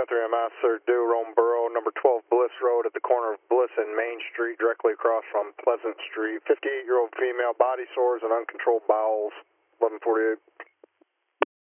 MS, sir, due Rome Borough, number 12 Bliss Road at the corner of Bliss and Main Street, directly across from Pleasant Street. 58-year-old female, body sores and uncontrolled bowels, 1148.